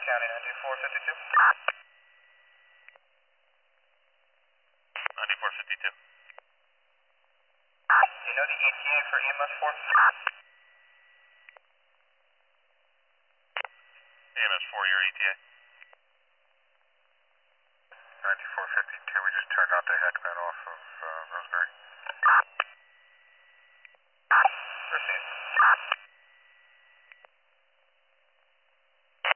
County 9452. 9452. Do you know the ETA for EMS 4? EMS 4, your ETA? 9452, we just turned out the head man off of